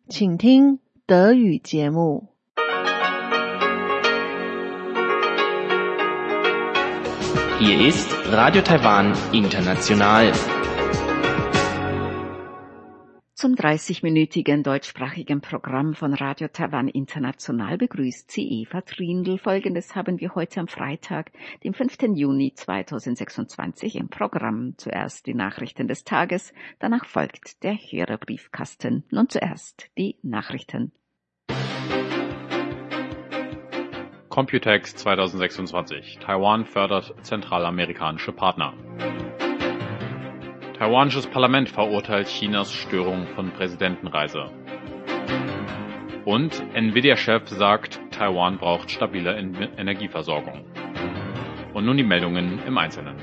请听德语节目。 Hier ist Radio Taiwan International. Zum 30-minütigen deutschsprachigen Programm von Radio Taiwan International begrüßt sie Eva Trindl. Folgendes haben wir heute am Freitag, dem 5. Juni 2026 im Programm. Zuerst die Nachrichten des Tages, danach folgt der Hörerbriefkasten. Nun zuerst die Nachrichten. Computex 2026. Taiwan fördert zentralamerikanische Partner. Taiwanisches Parlament verurteilt Chinas Störung von Präsidentenreise. Und Nvidia-Chef sagt, Taiwan braucht stabile Energieversorgung. Und nun die Meldungen im Einzelnen.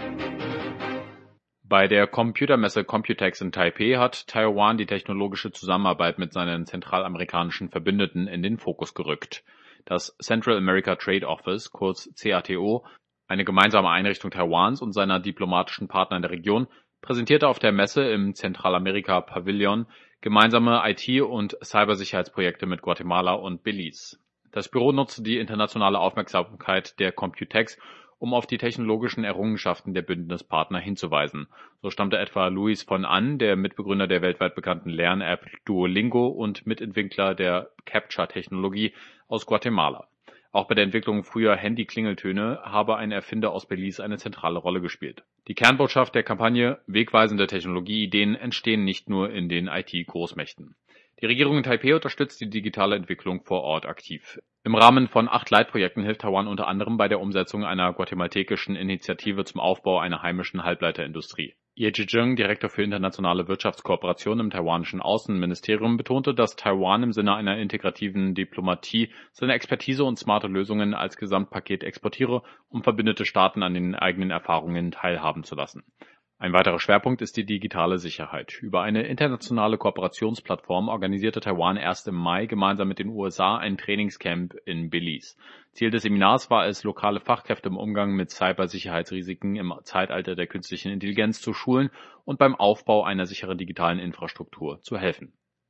Bei der Computermesse Computex in Taipei hat Taiwan die technologische Zusammenarbeit mit seinen zentralamerikanischen Verbündeten in den Fokus gerückt. Das Central America Trade Office, kurz CATO, eine gemeinsame Einrichtung Taiwans und seiner diplomatischen Partner in der Region, präsentierte auf der Messe im Zentralamerika-Pavillon gemeinsame IT- und Cybersicherheitsprojekte mit Guatemala und Belize. Das Büro nutzte die internationale Aufmerksamkeit der Computex, um auf die technologischen Errungenschaften der Bündnispartner hinzuweisen. So stammte etwa Luis von An, der Mitbegründer der weltweit bekannten Lern-App Duolingo und Mitentwickler der Captcha-Technologie, aus Guatemala. Auch bei der Entwicklung früher Handy-Klingeltöne habe ein Erfinder aus Belize eine zentrale Rolle gespielt. Die Kernbotschaft der Kampagne: Wegweisende Technologieideen entstehen nicht nur in den IT-Großmächten. Die Regierung in Taipei unterstützt die digitale Entwicklung vor Ort aktiv. Im Rahmen von 8 Leitprojekten hilft Taiwan unter anderem bei der Umsetzung einer guatemaltekischen Initiative zum Aufbau einer heimischen Halbleiterindustrie. Ye Zhizheng, Direktor für internationale Wirtschaftskooperation im taiwanischen Außenministerium, betonte, dass Taiwan im Sinne einer integrativen Diplomatie seine Expertise und smarte Lösungen als Gesamtpaket exportiere, um verbündete Staaten an den eigenen Erfahrungen teilhaben zu lassen. Ein weiterer Schwerpunkt ist die digitale Sicherheit. Über eine internationale Kooperationsplattform organisierte Taiwan erst im Mai gemeinsam mit den USA ein Trainingscamp in Belize. Ziel des Seminars war es, lokale Fachkräfte im Umgang mit Cybersicherheitsrisiken im Zeitalter der künstlichen Intelligenz zu schulen und beim Aufbau einer sicheren digitalen Infrastruktur zu helfen.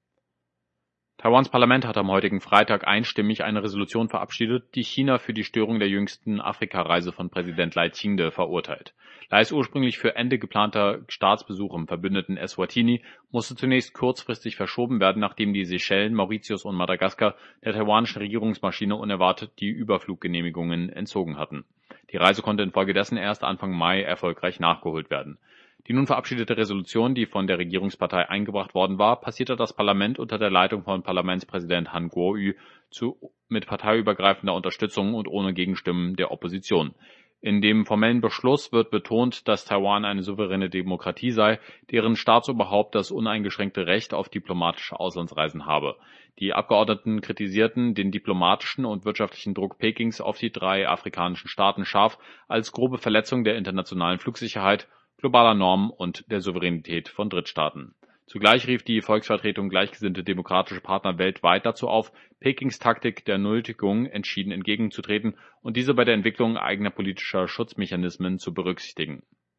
Taiwans Parlament hat am heutigen Freitag einstimmig eine Resolution verabschiedet, die China für die Störung der jüngsten Afrikareise von Präsident Lai Ching-te verurteilt. Lais ursprünglich für Ende geplanter Staatsbesuch im verbündeten Eswatini musste zunächst kurzfristig verschoben werden, nachdem die Seychellen, Mauritius und Madagaskar der taiwanischen Regierungsmaschine unerwartet die Überfluggenehmigungen entzogen hatten. Die Reise konnte infolgedessen erst Anfang Mai erfolgreich nachgeholt werden. Die nun verabschiedete Resolution, die von der Regierungspartei eingebracht worden war, passierte das Parlament unter der Leitung von Parlamentspräsident Han Kuo-yu mit parteiübergreifender Unterstützung und ohne Gegenstimmen der Opposition. In dem formellen Beschluss wird betont, dass Taiwan eine souveräne Demokratie sei, deren Staatsoberhaupt das uneingeschränkte Recht auf diplomatische Auslandsreisen habe. Die Abgeordneten kritisierten den diplomatischen und wirtschaftlichen Druck Pekings auf die 3 afrikanischen Staaten scharf als grobe Verletzung der internationalen Flugsicherheit, globaler Normen und der Souveränität von Drittstaaten. Zugleich rief die Volksvertretung gleichgesinnte demokratische Partner weltweit dazu auf, Pekings Taktik der Nultigung entschieden entgegenzutreten und diese bei der Entwicklung eigener politischer Schutzmechanismen zu berücksichtigen.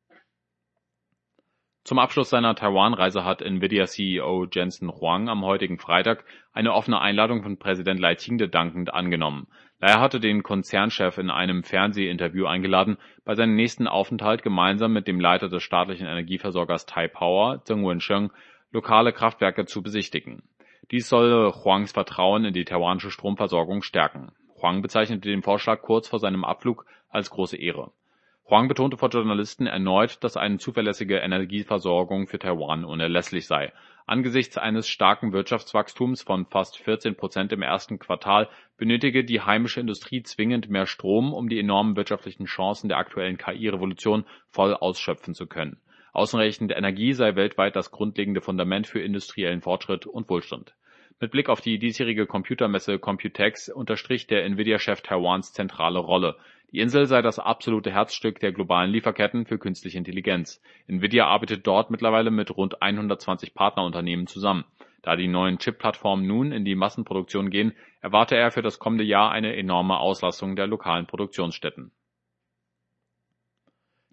Zum Abschluss seiner Taiwan-Reise hat Nvidia-CEO Jensen Huang am heutigen Freitag eine offene Einladung von Präsident Lai Ching-te dankend angenommen. Lai hatte den Konzernchef in einem Fernsehinterview eingeladen, bei seinem nächsten Aufenthalt gemeinsam mit dem Leiter des staatlichen Energieversorgers Taipower, Zheng Wensheng, lokale Kraftwerke zu besichtigen. Dies soll Huangs Vertrauen in die taiwanische Stromversorgung stärken. Huang bezeichnete den Vorschlag kurz vor seinem Abflug als große Ehre. Huang betonte vor Journalisten erneut, dass eine zuverlässige Energieversorgung für Taiwan unerlässlich sei. Angesichts eines starken Wirtschaftswachstums von fast 14% im ersten Quartal benötige die heimische Industrie zwingend mehr Strom, um die enormen wirtschaftlichen Chancen der aktuellen KI-Revolution voll ausschöpfen zu können. Ausreichend Energie sei weltweit das grundlegende Fundament für industriellen Fortschritt und Wohlstand. Mit Blick auf die diesjährige Computermesse Computex unterstrich der Nvidia-Chef Taiwans zentrale Rolle. Die Insel sei das absolute Herzstück der globalen Lieferketten für künstliche Intelligenz. Nvidia arbeitet dort mittlerweile mit rund 120 Partnerunternehmen zusammen. Da die neuen Chip-Plattformen nun in die Massenproduktion gehen, erwarte er für das kommende Jahr eine enorme Auslastung der lokalen Produktionsstätten.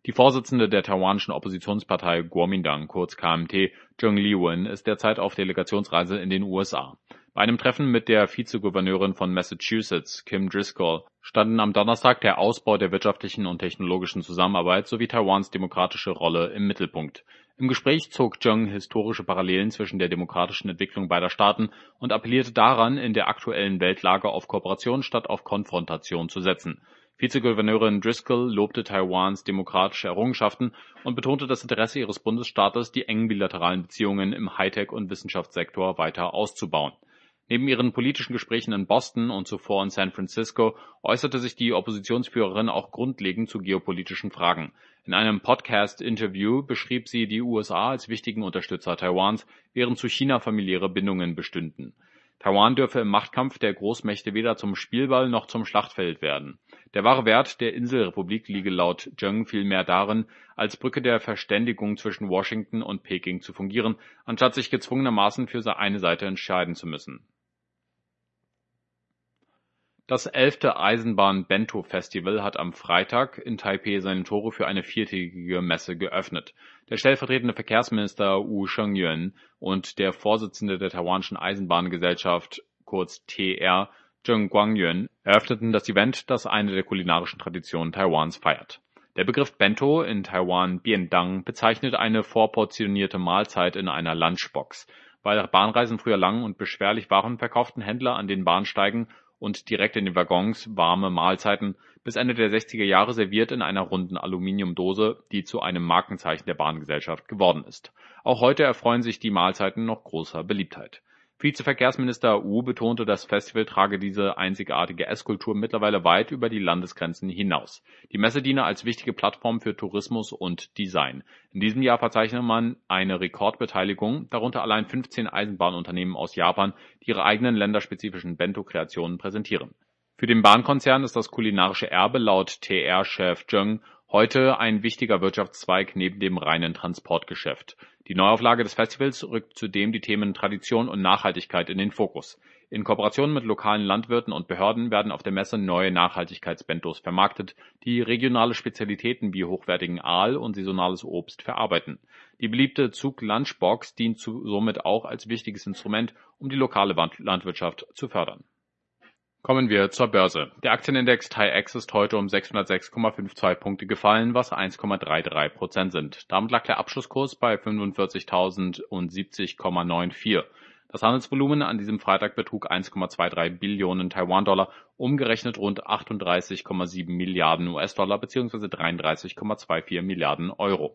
Die Vorsitzende der taiwanischen Oppositionspartei Kuomintang, kurz KMT, Zheng Liwen, ist derzeit auf Delegationsreise in den USA. Bei einem Treffen mit der Vizegouverneurin von Massachusetts, Kim Driscoll, standen am Donnerstag der Ausbau der wirtschaftlichen und technologischen Zusammenarbeit sowie Taiwans demokratische Rolle im Mittelpunkt. Im Gespräch zog Zheng historische Parallelen zwischen der demokratischen Entwicklung beider Staaten und appellierte daran, in der aktuellen Weltlage auf Kooperation statt auf Konfrontation zu setzen. Vizegouverneurin Driscoll lobte Taiwans demokratische Errungenschaften und betonte das Interesse ihres Bundesstaates, die engen bilateralen Beziehungen im Hightech- und Wissenschaftssektor weiter auszubauen. Neben ihren politischen Gesprächen in Boston und zuvor in San Francisco äußerte sich die Oppositionsführerin auch grundlegend zu geopolitischen Fragen. In einem Podcast-Interview beschrieb sie die USA als wichtigen Unterstützer Taiwans, während zu China familiäre Bindungen bestünden. Taiwan dürfe im Machtkampf der Großmächte weder zum Spielball noch zum Schlachtfeld werden. Der wahre Wert der Inselrepublik liege laut Zheng vielmehr darin, als Brücke der Verständigung zwischen Washington und Peking zu fungieren, anstatt sich gezwungenermaßen für eine Seite entscheiden zu müssen. Das 11. Eisenbahn-Bento-Festival hat am Freitag in Taipeh seine Tore für eine viertägige Messe geöffnet. Der stellvertretende Verkehrsminister Wu Shengyuan und der Vorsitzende der taiwanischen Eisenbahngesellschaft, kurz TR, Zheng Guangyuan, eröffneten das Event, das eine der kulinarischen Traditionen Taiwans feiert. Der Begriff Bento, in Taiwan Biendang, bezeichnet eine vorportionierte Mahlzeit in einer Lunchbox. Weil Bahnreisen früher lang und beschwerlich waren, verkauften Händler an den Bahnsteigen und direkt in den Waggons warme Mahlzeiten, bis Ende der 60er Jahre serviert in einer runden Aluminiumdose, die zu einem Markenzeichen der Bahngesellschaft geworden ist. Auch heute erfreuen sich die Mahlzeiten noch großer Beliebtheit. Vizeverkehrsminister Wu betonte, das Festival trage diese einzigartige Esskultur mittlerweile weit über die Landesgrenzen hinaus. Die Messe diene als wichtige Plattform für Tourismus und Design. In diesem Jahr verzeichnet man eine Rekordbeteiligung, darunter allein 15 Eisenbahnunternehmen aus Japan, die ihre eigenen länderspezifischen Bento-Kreationen präsentieren. Für den Bahnkonzern ist das kulinarische Erbe laut TR-Chef Zheng heute ein wichtiger Wirtschaftszweig neben dem reinen Transportgeschäft. Die Neuauflage des Festivals rückt zudem die Themen Tradition und Nachhaltigkeit in den Fokus. In Kooperation mit lokalen Landwirten und Behörden werden auf der Messe neue Nachhaltigkeitsbentos vermarktet, die regionale Spezialitäten wie hochwertigen Aal und saisonales Obst verarbeiten. Die beliebte Zug-Lunchbox dient somit auch als wichtiges Instrument, um die lokale Landwirtschaft zu fördern. Kommen wir zur Börse. Der Aktienindex TAIEX ist heute um 606,52 Punkte gefallen, was 1,33% sind. Damit lag der Abschlusskurs bei 45.070,94. Das Handelsvolumen an diesem Freitag betrug 1,23 Billionen Taiwan-Dollar, umgerechnet rund 38,7 Milliarden US-Dollar bzw. 33,24 Milliarden Euro.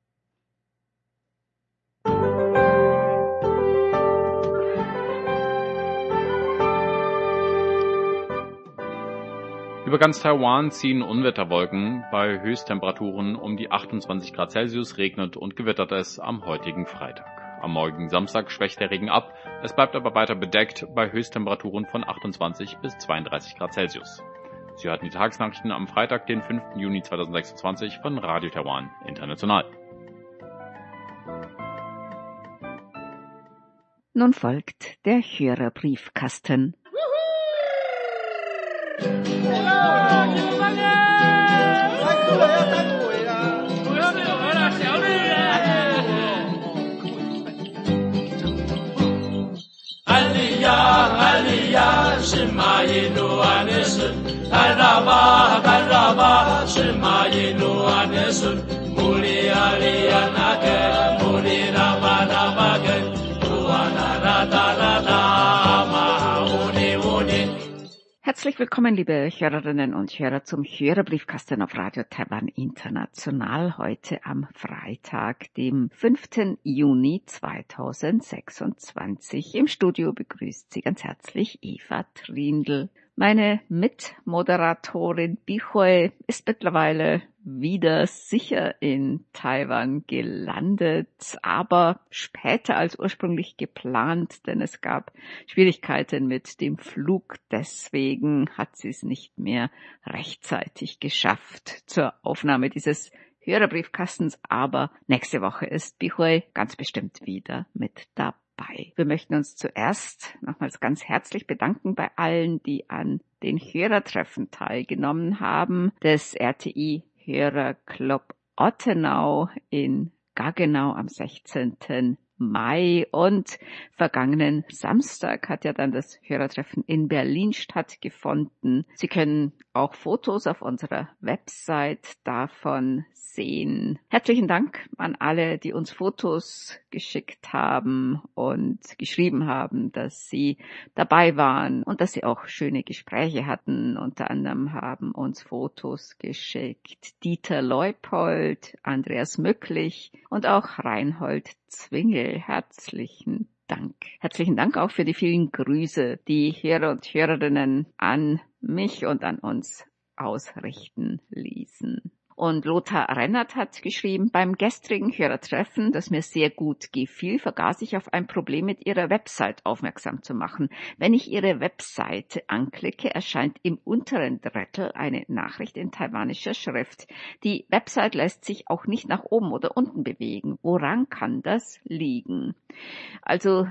Über ganz Taiwan ziehen Unwetterwolken. Bei Höchsttemperaturen um die 28 Grad Celsius regnet und gewittert es am heutigen Freitag. Am morgigen Samstag schwächt der Regen ab, es bleibt aber weiter bedeckt bei Höchsttemperaturen von 28 bis 32 Grad Celsius. Sie hörten die Tagesnachrichten am Freitag, den 5. Juni 2026 von Radio Taiwan International. Nun folgt der Hörerbriefkasten. Herzlich willkommen, liebe Hörerinnen und Hörer, zum Hörerbriefkasten auf Radio Taiwan International heute am Freitag, dem 5. Juni 2026. Im Studio begrüßt Sie ganz herzlich Eva Trindl. Meine Mitmoderatorin Bihui ist mittlerweile wieder sicher in Taiwan gelandet, aber später als ursprünglich geplant, denn es gab Schwierigkeiten mit dem Flug. Deswegen hat sie es nicht mehr rechtzeitig geschafft zur Aufnahme dieses Hörerbriefkastens, aber nächste Woche ist Bihui ganz bestimmt wieder mit dabei. Wir möchten uns zuerst nochmals ganz herzlich bedanken bei allen, die an den Hörertreffen teilgenommen haben, des RTI Hörerclub Ottenau in Gaggenau am 16. Mai und vergangenen Samstag hat ja dann das Hörertreffen in Berlin stattgefunden. Sie können auch Fotos auf unserer Website davon sehen. Herzlichen Dank an alle, die uns Fotos geschickt haben und geschrieben haben, dass sie dabei waren und dass sie auch schöne Gespräche hatten. Unter anderem haben uns Fotos geschickt Dieter Leupold, Andreas Mücklich und auch Reinhold Zwingel. Herzlichen Dank. Herzlichen Dank auch für die vielen Grüße, die Hörer und Hörerinnen an mich und an uns ausrichten ließen. Und Lothar Rennert hat geschrieben, beim gestrigen Hörertreffen, das mir sehr gut gefiel, vergaß ich auf ein Problem mit Ihrer Website aufmerksam zu machen. Wenn ich Ihre Webseite anklicke, erscheint im unteren Drittel eine Nachricht in taiwanischer Schrift. Die Website lässt sich auch nicht nach oben oder unten bewegen. Woran kann das liegen? Also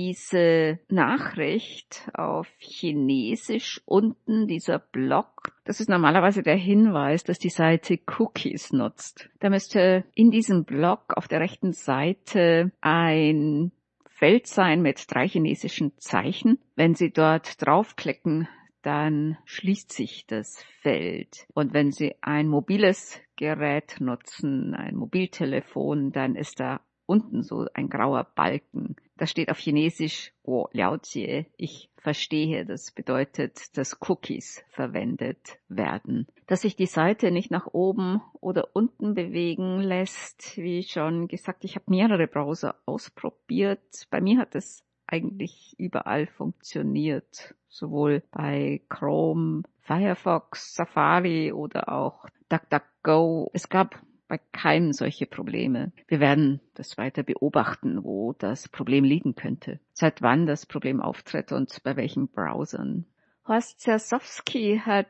diese Nachricht auf Chinesisch unten, dieser Block, das ist normalerweise der Hinweis, dass die Seite Cookies nutzt. Da müsste in diesem Block auf der rechten Seite ein Feld sein mit 3 chinesischen Zeichen. Wenn Sie dort draufklicken, dann schließt sich das Feld. Und wenn Sie ein mobiles Gerät nutzen, ein Mobiltelefon, dann ist da unten so ein grauer Balken. Da steht auf Chinesisch, wo liaojie, ich verstehe. Das bedeutet, dass Cookies verwendet werden. Dass sich die Seite nicht nach oben oder unten bewegen lässt, wie schon gesagt, ich habe mehrere Browser ausprobiert. Bei mir hat es eigentlich überall funktioniert. Sowohl bei Chrome, Firefox, Safari oder auch DuckDuckGo. Es gab bei keinem solche Probleme. Wir werden das weiter beobachten, wo das Problem liegen könnte, seit wann das Problem auftritt und bei welchen Browsern. Horst Zersowski hat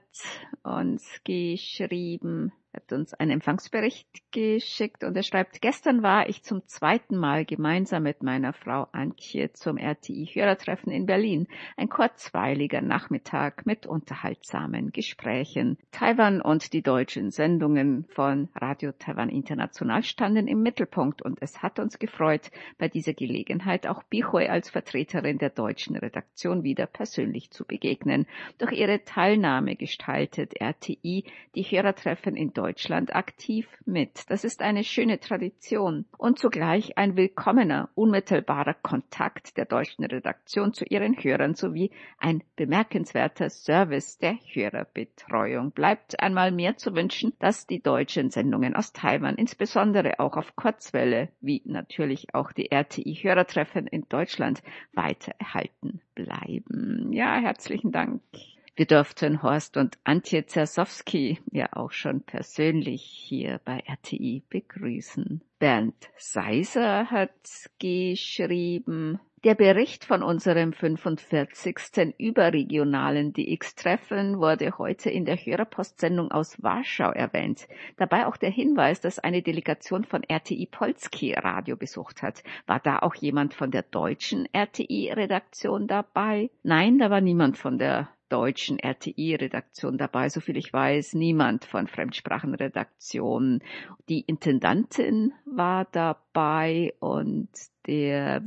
uns geschrieben, hat uns einen Empfangsbericht geschickt und er schreibt, gestern war ich zum 2. Mal gemeinsam mit meiner Frau Antje zum RTI-Hörertreffen in Berlin. Ein kurzweiliger Nachmittag mit unterhaltsamen Gesprächen. Taiwan und die deutschen Sendungen von Radio Taiwan International standen im Mittelpunkt und es hat uns gefreut, bei dieser Gelegenheit auch Bihui als Vertreterin der deutschen Redaktion wieder persönlich zu begegnen. Durch ihre Teilnahme gestaltet RTI die Hörertreffen in Deutschland aktiv mit. Das ist eine schöne Tradition und zugleich ein willkommener, unmittelbarer Kontakt der deutschen Redaktion zu ihren Hörern sowie ein bemerkenswerter Service der Hörerbetreuung. Bleibt einmal mehr zu wünschen, dass die deutschen Sendungen aus Taiwan, insbesondere auch auf Kurzwelle, wie natürlich auch die RTI-Hörertreffen in Deutschland, weiter erhalten bleiben. Ja, herzlichen Dank. Wir durften Horst und Antje Zersowski ja auch schon persönlich hier bei RTI begrüßen. Bernd Seiser hat geschrieben, der Bericht von unserem 45. überregionalen DX-Treffen wurde heute in der Hörerpostsendung aus Warschau erwähnt. Dabei auch der Hinweis, dass eine Delegation von RTI Polski Radio besucht hat. War da auch jemand von der deutschen RTI-Redaktion dabei? Nein, da war niemand von der deutschen RTI-Redaktion dabei, soviel ich weiß, niemand von Fremdsprachenredaktionen. Die Intendantin war dabei und der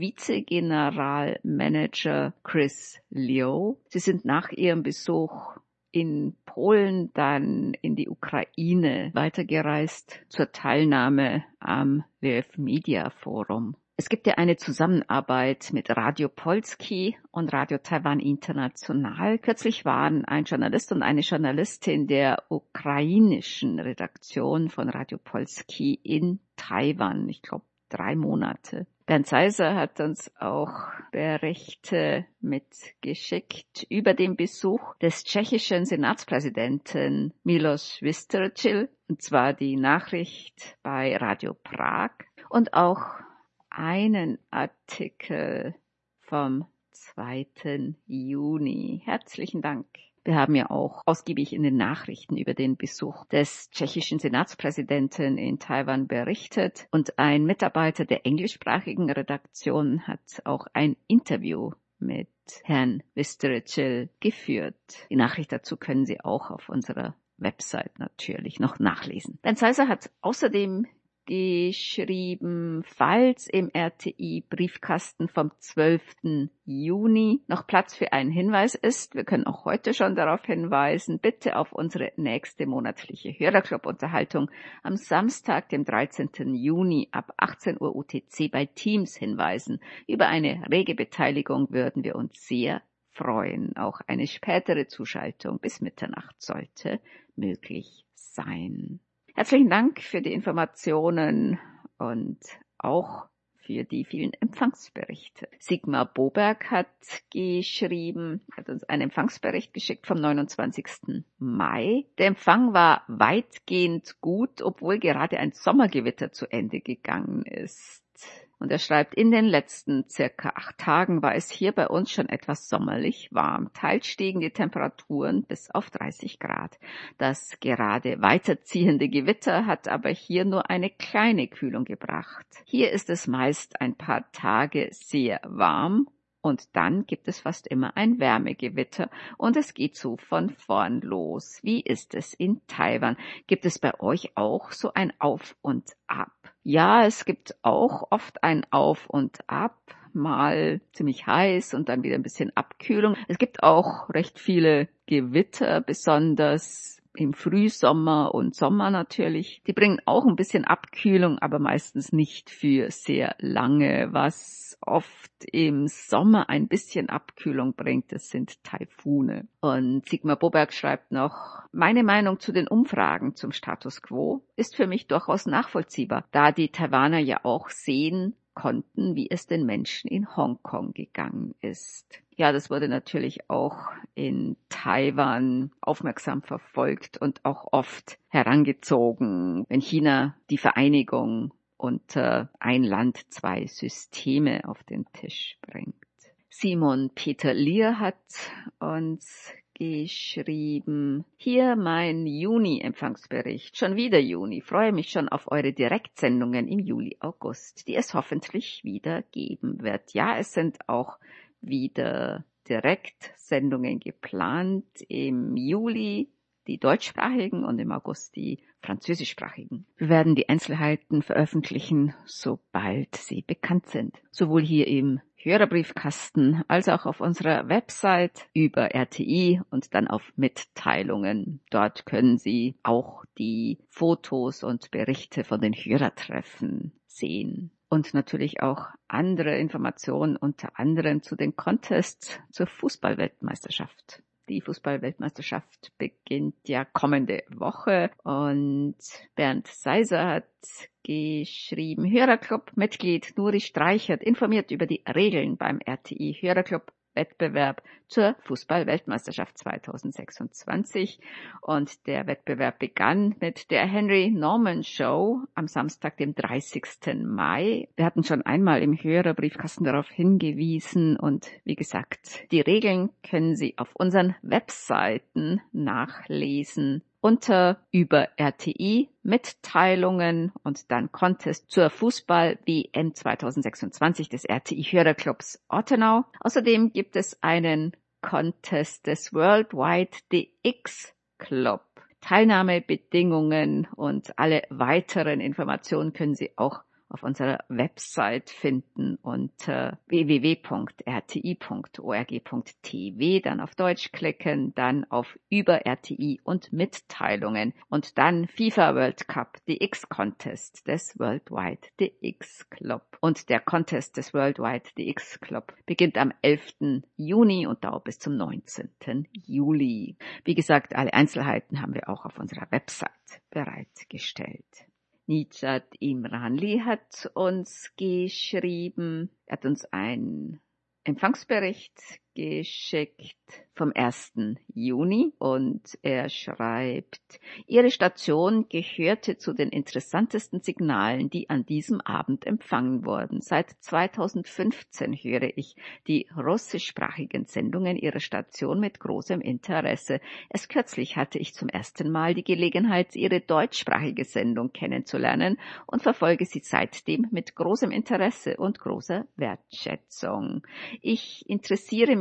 Vizegeneralmanager Chris Liu. Sie sind nach ihrem Besuch in Polen dann in die Ukraine weitergereist zur Teilnahme am Lviv Media Forum. Es gibt ja eine Zusammenarbeit mit Radio Polski und Radio Taiwan International. Kürzlich waren ein Journalist und eine Journalistin der ukrainischen Redaktion von Radio Polski in Taiwan. Ich glaube 3 Monate. Bernd Seiser hat uns auch Berichte mitgeschickt über den Besuch des tschechischen Senatspräsidenten Miloš Vystrčil, und zwar die Nachricht bei Radio Prag und auch einen Artikel vom 2. Juni. Herzlichen Dank. Wir haben ja auch ausgiebig in den Nachrichten über den Besuch des tschechischen Senatspräsidenten in Taiwan berichtet und ein Mitarbeiter der englischsprachigen Redaktion hat auch ein Interview mit Herrn Vystrčil geführt. Die Nachricht dazu können Sie auch auf unserer Website natürlich noch nachlesen. Ben Seiser hat außerdem geschrieben, falls im RTI-Briefkasten vom 12. Juni noch Platz für einen Hinweis ist, wir können auch heute schon darauf hinweisen, bitte auf unsere nächste monatliche Hörerclub-Unterhaltung am Samstag, dem 13. Juni ab 18 Uhr UTC bei Teams hinweisen. Über eine rege Beteiligung würden wir uns sehr freuen. Auch eine spätere Zuschaltung bis Mitternacht sollte möglich sein. Herzlichen Dank für die Informationen und auch für die vielen Empfangsberichte. Sigmar Boberg hat uns einen Empfangsbericht geschickt vom 29. Mai. Der Empfang war weitgehend gut, obwohl gerade ein Sommergewitter zu Ende gegangen ist. Und er schreibt, in den letzten circa 8 Tagen war es hier bei uns schon etwas sommerlich warm. Teils stiegen die Temperaturen bis auf 30 Grad. Das gerade weiterziehende Gewitter hat aber hier nur eine kleine Kühlung gebracht. Hier ist es meist ein paar Tage sehr warm. Und dann gibt es fast immer ein Wärmegewitter und es geht so von vorn los. Wie ist es in Taiwan? Gibt es bei euch auch so ein Auf und Ab? Ja, es gibt auch oft ein Auf und Ab, mal ziemlich heiß und dann wieder ein bisschen Abkühlung. Es gibt auch recht viele Gewitter, besonders im Frühsommer und Sommer natürlich. Die bringen auch ein bisschen Abkühlung, aber meistens nicht für sehr lange. Was oft im Sommer ein bisschen Abkühlung bringt, das sind Taifune. Und Sigmar Boberg schreibt noch, meine Meinung zu den Umfragen zum Status Quo ist für mich durchaus nachvollziehbar, da die Taiwaner ja auch sehen konnten, wie es den Menschen in Hongkong gegangen ist. Ja, das wurde natürlich auch in Taiwan aufmerksam verfolgt und auch oft herangezogen, wenn China die Vereinigung unter ein Land, 2 Systeme auf den Tisch bringt. Simon Peter Lier hat uns geschrieben, hier mein Juni-Empfangsbericht. Schon wieder Juni. Freue mich schon auf eure Direktsendungen im Juli, August, die es hoffentlich wieder geben wird. Ja, es sind auch wieder Direktsendungen geplant. Im Juli die deutschsprachigen und im August die französischsprachigen. Wir werden die Einzelheiten veröffentlichen, sobald sie bekannt sind. Sowohl hier im Hörerbriefkasten als auch auf unserer Website über RTI und dann auf Mitteilungen. Dort können Sie auch die Fotos und Berichte von den Hörertreffen sehen. Und natürlich auch andere Informationen, unter anderem zu den Contests zur Fußballweltmeisterschaft. Die Fußballweltmeisterschaft beginnt ja kommende Woche und Bernd Seiser hat geschrieben, Hörerclub-Mitglied Nuri Streichert informiert über die Regeln beim RTI Hörerclub-Wettbewerb zur Fußball-Weltmeisterschaft 2026 und der Wettbewerb begann mit der Henry Norman Show am Samstag, dem 30. Mai. Wir hatten schon einmal im Hörerbriefkasten darauf hingewiesen und wie gesagt, die Regeln können Sie auf unseren Webseiten nachlesen unter über RTI Mitteilungen und dann Contest zur Fußball-WM 2026 des RTI Hörerclubs Ortenau. Außerdem gibt es einen Contest des Worldwide DX Club. Teilnahmebedingungen und alle weiteren Informationen können Sie auch auf unserer Website finden unter www.rti.org.tv, dann auf Deutsch klicken, dann auf über RTI und Mitteilungen und dann FIFA World Cup DX Contest des Worldwide DX Club. Und der Contest des Worldwide DX Club beginnt am 11. Juni und dauert bis zum 19. Juli. Wie gesagt, alle Einzelheiten haben wir auch auf unserer Website bereitgestellt. Nijat Imranli hat uns geschrieben, er hat uns einen Empfangsbericht geschickt vom 1. Juni und er schreibt, Ihre Station gehörte zu den interessantesten Signalen, die an diesem Abend empfangen wurden. Seit 2015 höre ich die russischsprachigen Sendungen Ihrer Station mit großem Interesse. Erst kürzlich hatte ich zum ersten Mal die Gelegenheit, Ihre deutschsprachige Sendung kennenzulernen und verfolge sie seitdem mit großem Interesse und großer Wertschätzung. Ich interessiere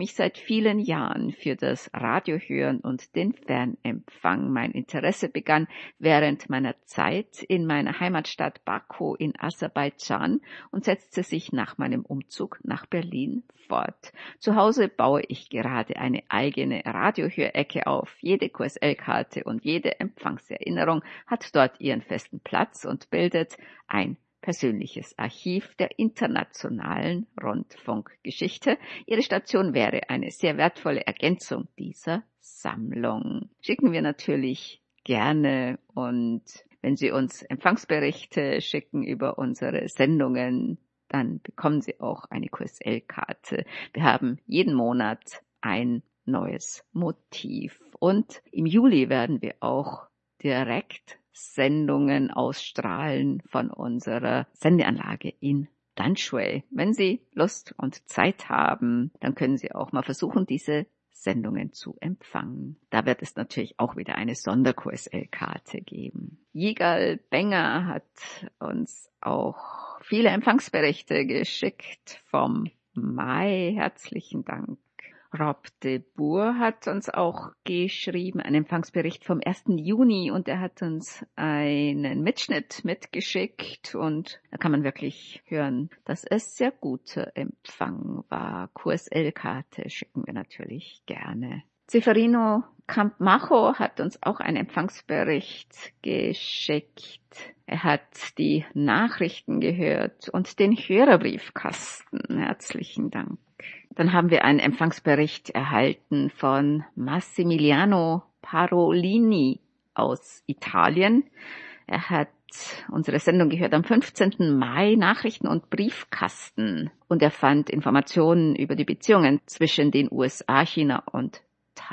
mich seit vielen Jahren für das Radiohören und den Fernempfang. Mein Interesse begann während meiner Zeit in meiner Heimatstadt Baku in Aserbaidschan und setzte sich nach meinem Umzug nach Berlin fort. Zu Hause baue ich gerade eine eigene Radiohörecke auf. Jede QSL-Karte und jede Empfangserinnerung hat dort ihren festen Platz und bildet ein persönliches Archiv der internationalen Rundfunkgeschichte. Ihre Station wäre eine sehr wertvolle Ergänzung dieser Sammlung. Schicken wir natürlich gerne, und wenn Sie uns Empfangsberichte schicken über unsere Sendungen, dann bekommen Sie auch eine QSL-Karte. Wir haben jeden Monat ein neues Motiv und im Juli werden wir auch direkt Sendungen ausstrahlen von unserer Sendeanlage in Dunshway. Wenn Sie Lust und Zeit haben, dann können Sie auch mal versuchen, diese Sendungen zu empfangen. Da wird es natürlich auch wieder eine Sonder-QSL-Karte geben. Yigal Benger hat uns auch viele Empfangsberichte geschickt vom Mai. Herzlichen Dank. Rob de Boer hat uns auch geschrieben, einen Empfangsbericht vom 1. Juni, und er hat uns einen Mitschnitt mitgeschickt und da kann man wirklich hören, dass es sehr guter Empfang war. QSL-Karte schicken wir natürlich gerne. Severino Campmacho hat uns auch einen Empfangsbericht geschickt. Er hat die Nachrichten gehört und den Hörerbriefkasten. Herzlichen Dank. Dann haben wir einen Empfangsbericht erhalten von Massimiliano Parolini aus Italien. Er hat unsere Sendung gehört am 15. Mai, Nachrichten und Briefkasten. Und er fand Informationen über die Beziehungen zwischen den USA, China und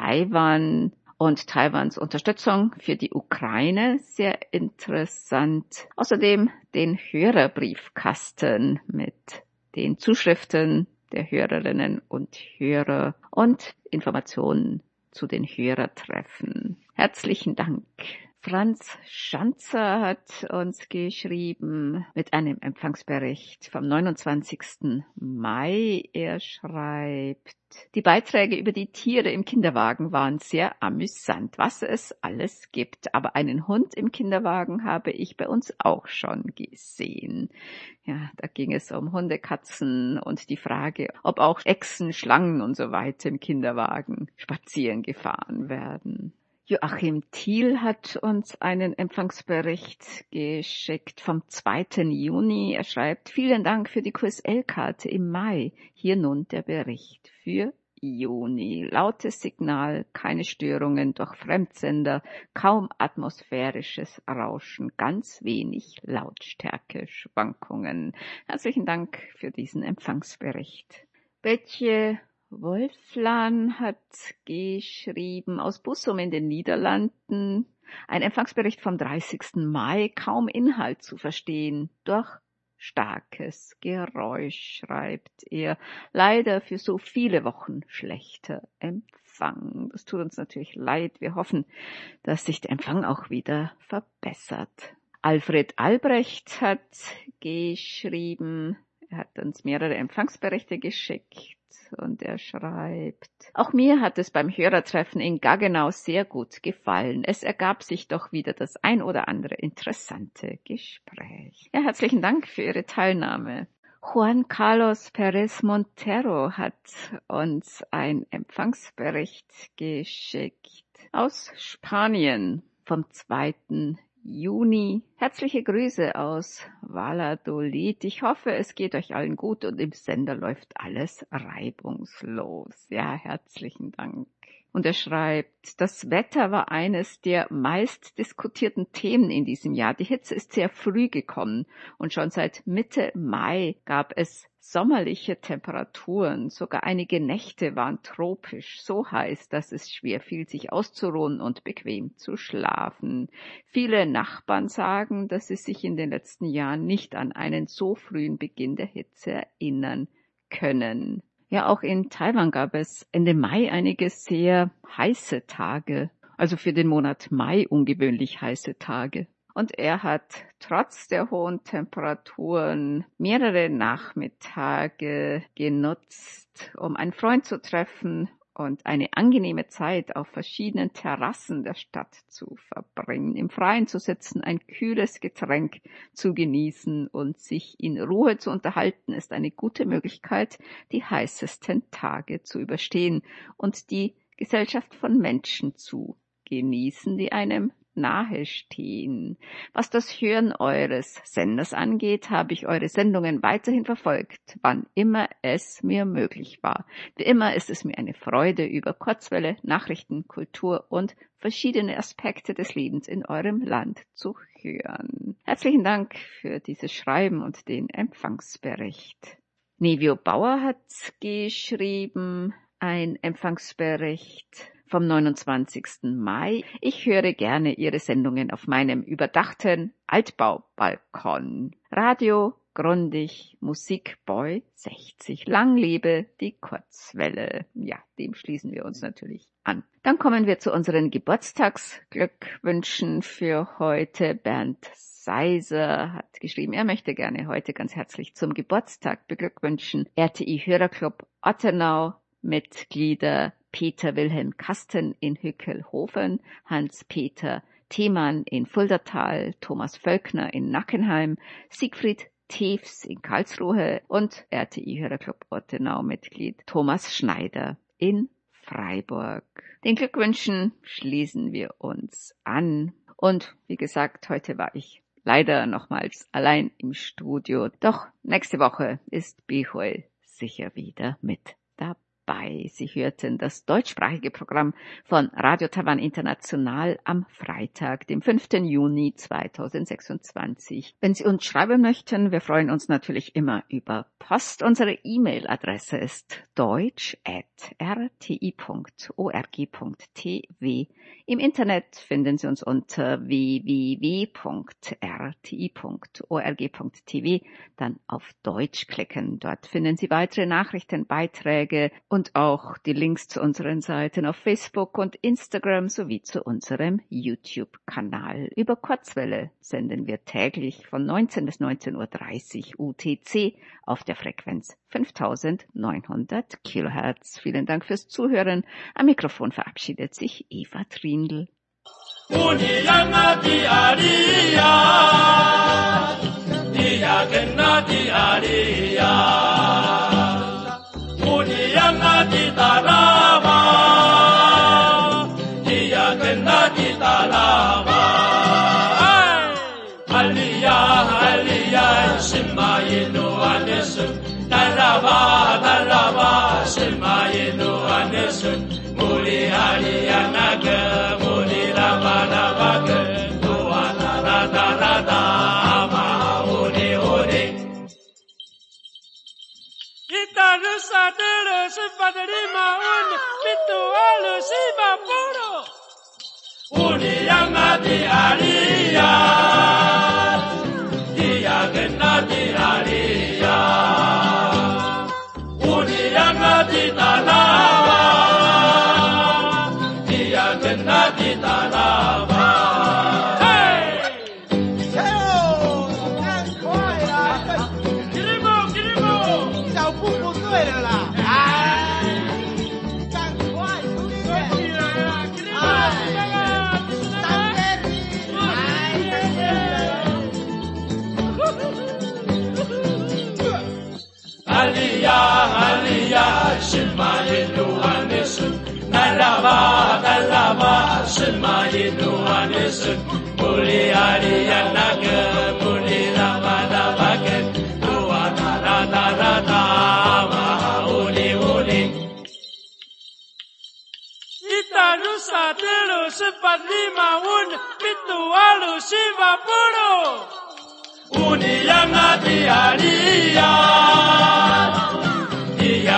Taiwan und Taiwans Unterstützung für die Ukraine sehr interessant. Außerdem den Hörerbriefkasten mit den Zuschriften der Hörerinnen und Hörer und Informationen zu den Hörertreffen. Herzlichen Dank. Franz Schanzer hat uns geschrieben mit einem Empfangsbericht vom 29. Mai. Er schreibt: Die Beiträge über die Tiere im Kinderwagen waren sehr amüsant, was es alles gibt. Aber einen Hund im Kinderwagen habe ich bei uns auch schon gesehen. Ja, da ging es um Hunde, Katzen und die Frage, ob auch Echsen, Schlangen und so weiter im Kinderwagen spazieren gefahren werden. Joachim Thiel hat uns einen Empfangsbericht geschickt vom 2. Juni. Er schreibt: Vielen Dank für die QSL-Karte im Mai. Hier nun der Bericht für Juni. Lautes Signal, keine Störungen durch Fremdsender, kaum atmosphärisches Rauschen, ganz wenig Lautstärke-Schwankungen. Herzlichen Dank für diesen Empfangsbericht. Betje Wolflan hat geschrieben aus Bussum in den Niederlanden. Ein Empfangsbericht vom 30. Mai, kaum Inhalt zu verstehen, durch starkes Geräusch, schreibt er. Leider für so viele Wochen schlechter Empfang. Das tut uns natürlich leid. Wir hoffen, dass sich der Empfang auch wieder verbessert. Alfred Albrecht hat geschrieben. Er hat uns mehrere Empfangsberichte geschickt. Und er schreibt: Auch mir hat es beim Hörertreffen in Gaggenau sehr gut gefallen. Es ergab sich doch wieder das ein oder andere interessante Gespräch. Ja, herzlichen Dank für Ihre Teilnahme. Juan Carlos Perez Montero hat uns einen Empfangsbericht geschickt aus Spanien vom 2. Juni. Herzliche Grüße aus Valladolid. Ich hoffe, es geht euch allen gut und im Sender läuft alles reibungslos. Ja, herzlichen Dank. Und er schreibt: Das Wetter war eines der meist diskutierten Themen in diesem Jahr. Die Hitze ist sehr früh gekommen und schon seit Mitte Mai gab es sommerliche Temperaturen. Sogar einige Nächte waren tropisch, so heiß, dass es schwer fiel, sich auszuruhen und bequem zu schlafen. Viele Nachbarn sagen, dass sie sich in den letzten Jahren nicht an einen so frühen Beginn der Hitze erinnern können. Ja, auch in Taiwan gab es Ende Mai einige sehr heiße Tage, also für den Monat Mai ungewöhnlich heiße Tage. und er hat trotz der hohen Temperaturen mehrere Nachmittage genutzt, um einen Freund zu treffen und eine angenehme Zeit auf verschiedenen Terrassen der Stadt zu verbringen, im Freien zu sitzen, ein kühles Getränk zu genießen und sich in Ruhe zu unterhalten, ist eine gute Möglichkeit, die heißesten Tage zu überstehen und die Gesellschaft von Menschen zu genießen, die einem nahe stehen. Was das Hören eures Senders angeht, habe ich eure Sendungen weiterhin verfolgt, wann immer es mir möglich war. Wie immer ist es mir eine Freude, über Kurzwelle, Nachrichten, Kultur und verschiedene Aspekte des Lebens in eurem Land zu hören. Herzlichen Dank für dieses Schreiben und den Empfangsbericht. Nevio Bauer hat geschrieben, ein Empfangsbericht vom 29. Mai. Ich höre gerne Ihre Sendungen auf meinem überdachten Altbaubalkon. Radio Grundig, Musik Boy 60. Lang lebe die Kurzwelle. Ja, dem schließen wir uns natürlich an. Dann kommen wir zu unseren Geburtstagsglückwünschen für heute. Bernd Seiser hat geschrieben, er möchte gerne heute ganz herzlich zum Geburtstag beglückwünschen. RTI Hörerclub Ottenau, Mitglieder Peter Wilhelm Kasten in Hückelhofen, Hans-Peter Themann in Fuldatal, Thomas Völkner in Nackenheim, Siegfried Tews in Karlsruhe und RTI-Hörerclub Ottenau-Mitglied Thomas Schneider in Freiburg. Den Glückwünschen schließen wir uns an. Und wie gesagt, heute war ich leider nochmals allein im Studio. Doch nächste Woche ist Bichol sicher wieder mit dabei. Sie hörten das deutschsprachige Programm von Radio Taiwan International am Freitag, dem 5. Juni 2026. Wenn Sie uns schreiben möchten, wir freuen uns natürlich immer über Post. Unsere E-Mail-Adresse ist deutsch@rti.org.tw. Im Internet finden Sie uns unter www.rti.org.tw. Dann auf Deutsch klicken. Dort finden Sie weitere Nachrichten, Beiträge und auch die Links zu unseren Seiten auf Facebook und Instagram sowie zu unserem YouTube-Kanal. Über Kurzwelle senden wir täglich von 19 bis 19:30 Uhr UTC auf der Frequenz 5900 Kilohertz. Vielen Dank fürs Zuhören. Am Mikrofon verabschiedet sich Eva Trindl.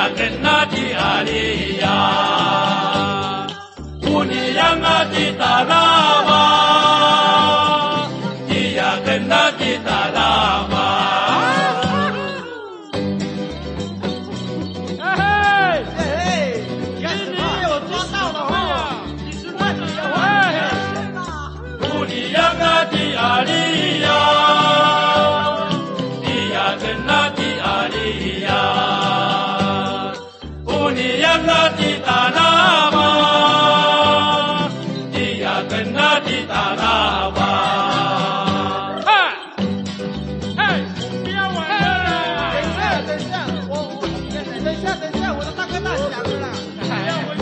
Uniyanga di tala